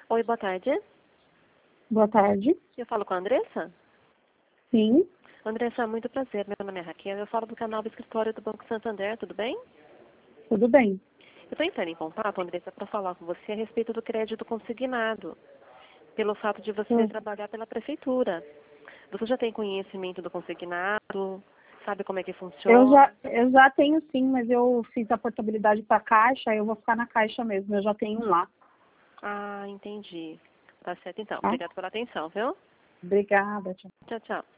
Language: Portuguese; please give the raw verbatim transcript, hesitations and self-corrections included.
Oi, boa tarde. Boa tarde. Eu falo com a Andressa? Sim, Andressa, muito prazer. Meu nome é Raquel. Eu falo do canal do escritório do Banco Santander, tudo bem? tudo bem. Eu estou entrando em contato, Andressa, para falar com você a respeito do crédito consignado, pelo fato de você Eu, trabalhar pela prefeitura. Você já tem conhecimento do consignado? Sabe como é que eu, funciona? já, eu já tenho sim, mas eu fiz a portabilidade para a caixa, eu vou ficar na caixa mesmo, eu já tenho um lá, Ah, entendi. Tá certo então. tá? Obrigada pela atenção, viu? Obrigada, tchau. Tchau, tchau.